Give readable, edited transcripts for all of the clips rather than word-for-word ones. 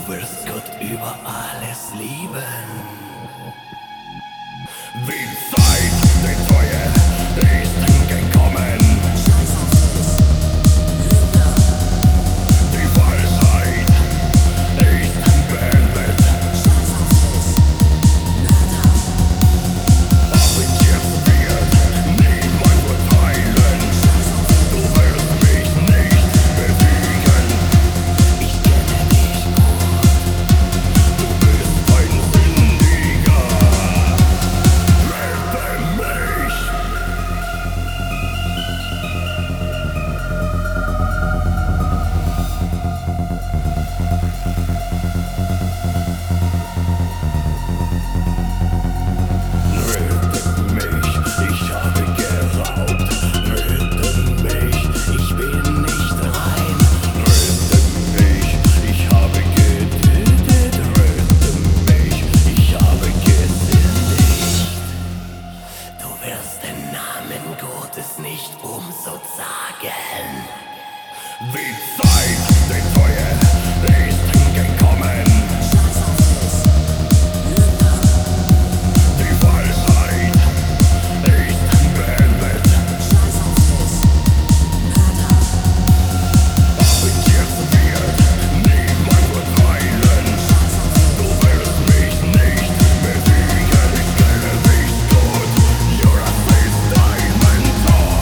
wirst Gott über alles lieben. Wie Zeit, die Treue ist gekommen. Die Weisheit ist beendet. Aber jetzt wird niemand urteilen. Du wirst mich nicht bewegen. Ich kenne dich gut. Du bist ein Sündiger. Rette mich. Rette mich, ich habe geraubt. Rette mich, ich bin nicht rein. Rette mich, ich habe getötet. Rette mich, ich habe gesündigt. Du wirst den Namen Gottes nicht umsonst sagen. Wie Zeit, die Treue ist gekommen. Die Weisheit ist beendet. Aber jetzt wird niemand urteilen. Du wirst mich nicht bewegen. Ich kenne dich gut. Jonas ist dein Mentor.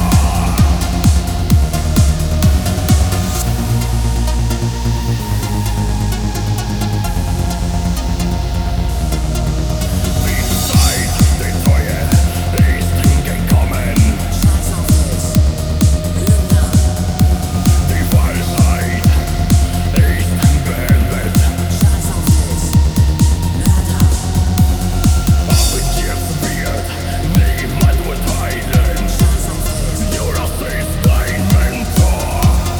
Wie Zeit, die Treue ist gekommen. Die Weisheit ist beendet. Aber jetzt wird niemand urteilen. Jonas ist dein Mentor.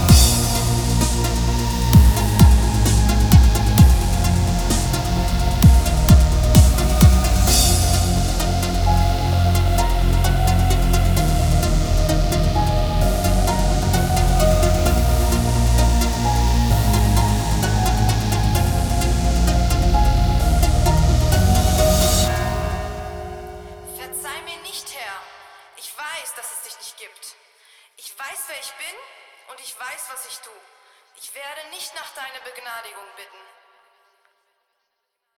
Verzeih mir nicht, Herr. Ich weiß, dass es dich nicht gibt. Ich weiß, wer ich bin und ich weiß, was ich tue. Ich werde nicht nach deiner Begnadigung bitten.